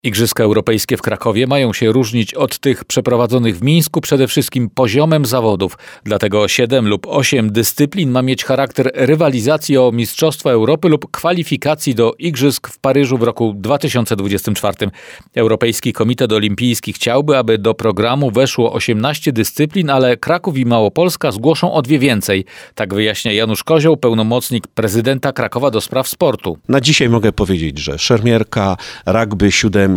Igrzyska Europejskie w Krakowie mają się różnić od tych przeprowadzonych w Mińsku przede wszystkim poziomem zawodów. Dlatego 7 lub 8 dyscyplin ma mieć charakter rywalizacji o Mistrzostwo Europy lub kwalifikacji do Igrzysk w Paryżu w roku 2024. Europejski Komitet Olimpijski chciałby, aby do programu weszło 18 dyscyplin, ale Kraków i Małopolska zgłoszą o 2 więcej. Tak wyjaśnia Janusz Kozioł, pełnomocnik prezydenta Krakowa do spraw sportu. Na dzisiaj mogę powiedzieć, że szermierka, rugby, siódemki,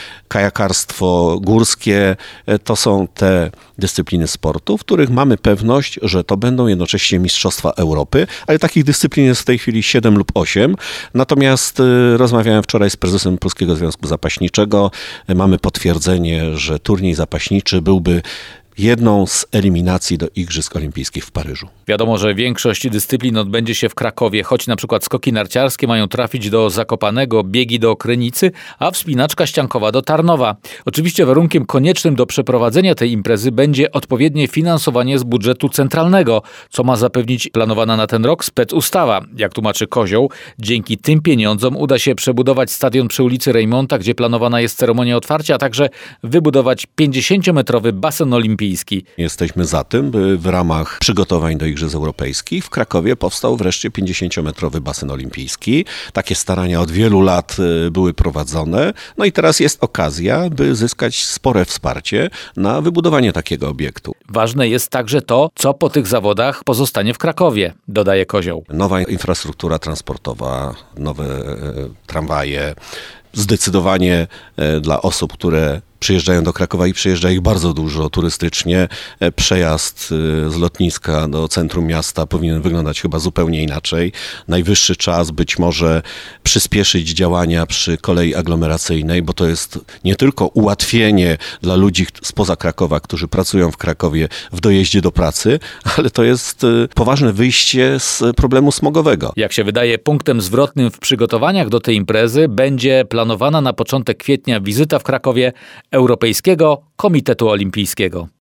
kajakarstwo górskie to są te dyscypliny sportu, w których mamy pewność, że to będą jednocześnie Mistrzostwa Europy, ale takich dyscyplin jest w tej chwili 7 lub 8. Natomiast rozmawiałem wczoraj z prezesem Polskiego Związku Zapaśniczego. Mamy potwierdzenie, że turniej zapaśniczy byłby jedną z eliminacji do Igrzysk Olimpijskich w Paryżu. Wiadomo, że większość dyscyplin odbędzie się w Krakowie, choć na przykład skoki narciarskie mają trafić do Zakopanego, biegi do Krynicy, a wspinaczka ściankowa do Tarnowa. Oczywiście warunkiem koniecznym do przeprowadzenia tej imprezy będzie odpowiednie finansowanie z budżetu centralnego, co ma zapewnić planowana na ten rok specustawa. Jak tłumaczy Kozioł, dzięki tym pieniądzom uda się przebudować stadion przy ulicy Rejmonta, gdzie planowana jest ceremonia otwarcia, a także wybudować 50-metrowy basen olimpijski. Jesteśmy za tym, by w ramach przygotowań do Igrzysk Europejskich w Krakowie powstał wreszcie 50-metrowy basen olimpijski. Takie starania od wielu lat były prowadzone. No i teraz jest okazja, by zyskać spore wsparcie na wybudowanie takiego obiektu. Ważne jest także to, co po tych zawodach pozostanie w Krakowie, dodaje Kozioł. Nowa infrastruktura transportowa, nowe tramwaje, zdecydowanie dla osób, które przyjeżdżają do Krakowa i przyjeżdża ich bardzo dużo turystycznie. Przejazd z lotniska do centrum miasta powinien wyglądać chyba zupełnie inaczej. Najwyższy czas być może przyspieszyć działania przy kolei aglomeracyjnej, bo to jest nie tylko ułatwienie dla ludzi spoza Krakowa, którzy pracują w Krakowie w dojeździe do pracy, ale to jest poważne wyjście z problemu smogowego. Jak się wydaje, punktem zwrotnym w przygotowaniach do tej imprezy będzie planowana na początek kwietnia wizyta w Krakowie Europejskiego Komitetu Olimpijskiego.